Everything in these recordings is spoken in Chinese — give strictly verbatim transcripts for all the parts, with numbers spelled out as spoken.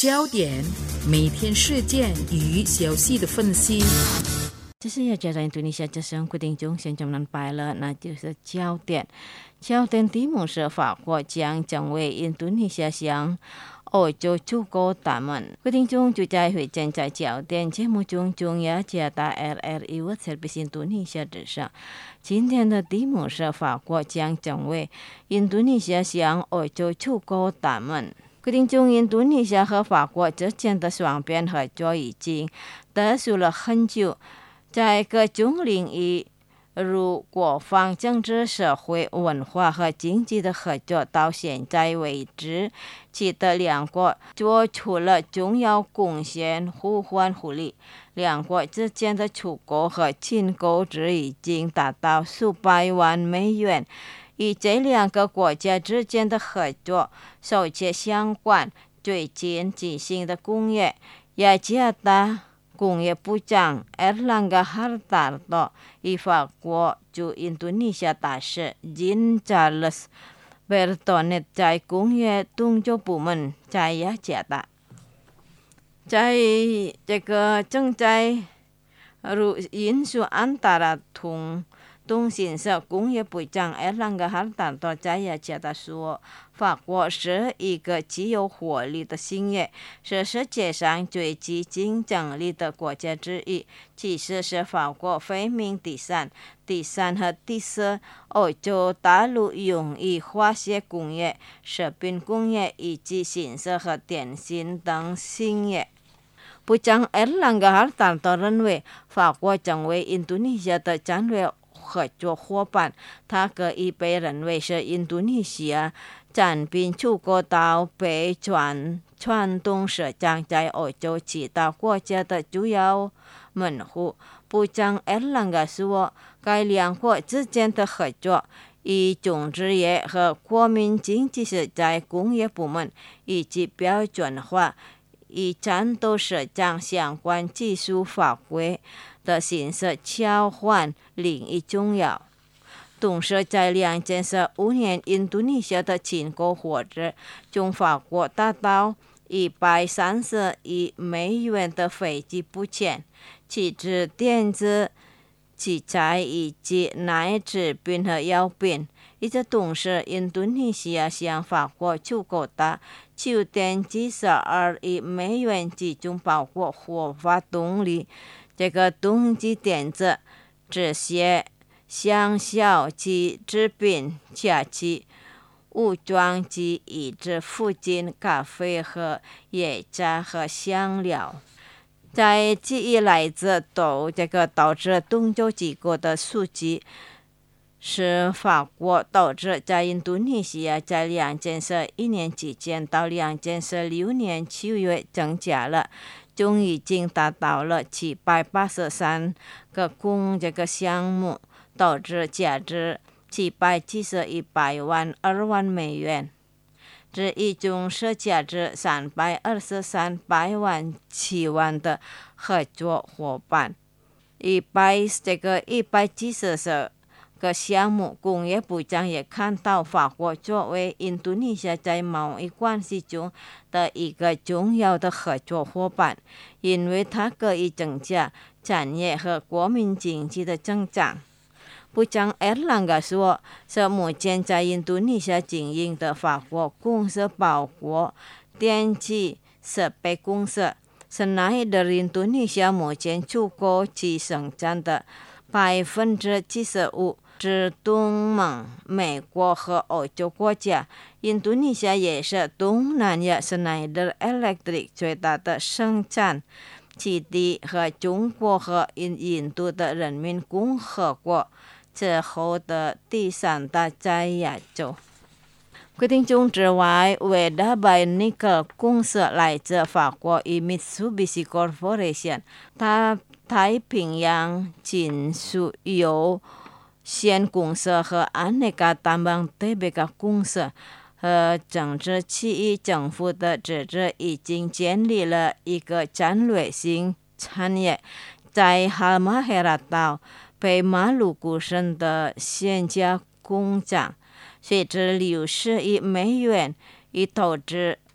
焦点，每天事件与消息的分析。 这是要在印度尼西亚这生固定中先讲完白了，那就是焦点。焦点题目是法国将成为印度尼西亚向欧洲出口大门。固定中就在会见在焦点节目中，中央加大 R R I World Service 印度尼西亚之上。今天的题目是法国将成为印度尼西亚向欧洲出口大门。固定中，印度尼西亚和法国之间的双边合作已经得出了很久。在各种领域，如国防、政治、社会、文化和经济的合作，到现在为止，其的两国做出了重要贡献，互换互利。两国之间的出口和进口值已经达到数百万美元。与这两个国家之间的合作首先相关最近进行的工业，雅加达工业部长埃尔兰加哈尔达多与法国驻印度尼西亚大使金查勒斯贝尔多内在工业动作部门在雅加达，在这个正在如印度安达拉通东信社工业部长埃尔兰加哈尔达多在雅加达说，法国是一个极有活力的新业，是世界上最具竞争力的国家之一。其实是法国排名第三、第三和第四。欧洲大陆用于化学工业、食品工业以及信息和电信等新业。部长埃尔兰加哈尔达多认为，法国成为印度尼西亚的战略合作伙伴，它可以被认为是印度尼西亚产品出口到北传传统市场在欧洲其他国家的主要门户。部长埃尔兰加说，该两国之间的合作以种植业和国民经济是在工业部门以及标准化与战斗市场相关技术法规的信息交换领域重要。同时，在两千十五年，印度尼西亚的进口货值从法国达到一百三十亿美元的飞机部件、汽车、电子器材以及奶制品和药品。与此同时，印度尼西亚向法国出口的九点七十二亿美元，其中包括火发动力、这个动机电子、这些橡胶及制品、家具、武装及以至附近咖啡和椰茶和香料。在记忆来自都这个导致动作机构的数据，是法国导致在印度尼西亚在两千十一年期间到两千十六年七月增加了，终已经达到了七百八十三个工这个项目，导致价值七百七十一百万二万美元。这一种是价值三百二十三百万七万的合作伙伴，一百这个一百七十个项目。工业部长也看到法国作为印度尼西亚在贸易关系中的一个重要的合作伙伴，因为它可以增加产业和国民经济的增长。部长埃尔兰加说，是目前在印度尼西亚经营的法国公司包括电气设备公司，是奈德印度尼西亚目前出口其生产的百分之七十五至东盟、美国和欧洲国家。印度尼西亚也是东南亚是奈德 Electric 最大的生产基地，和中国和印印度的人民共和国之后的第三大在亚洲。规定中之外，伟大拜尼克公司来自法国与 Mitsubishi Corporation， 它太平洋金属有限公司和安内加担当特别的公司和政治区域政府的支持，已经建立了一个战略性产业，在哈马黑拉岛北马鲁古省的线加工厂，随着六十亿美元以投资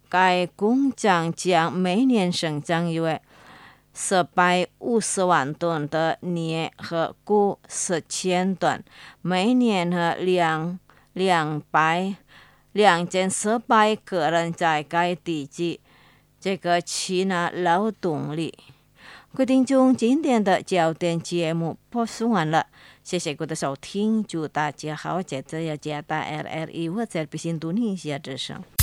该工厂将每年生产约四百五十万吨的镍和钴四千吨，每年和两两百两千四百个人在该地区这个去拿劳动力。各位听众，今天的焦点节目播送完了，谢谢各位的收听，祝大家好，接着要加大 R R I 或者比印度尼西亚之声。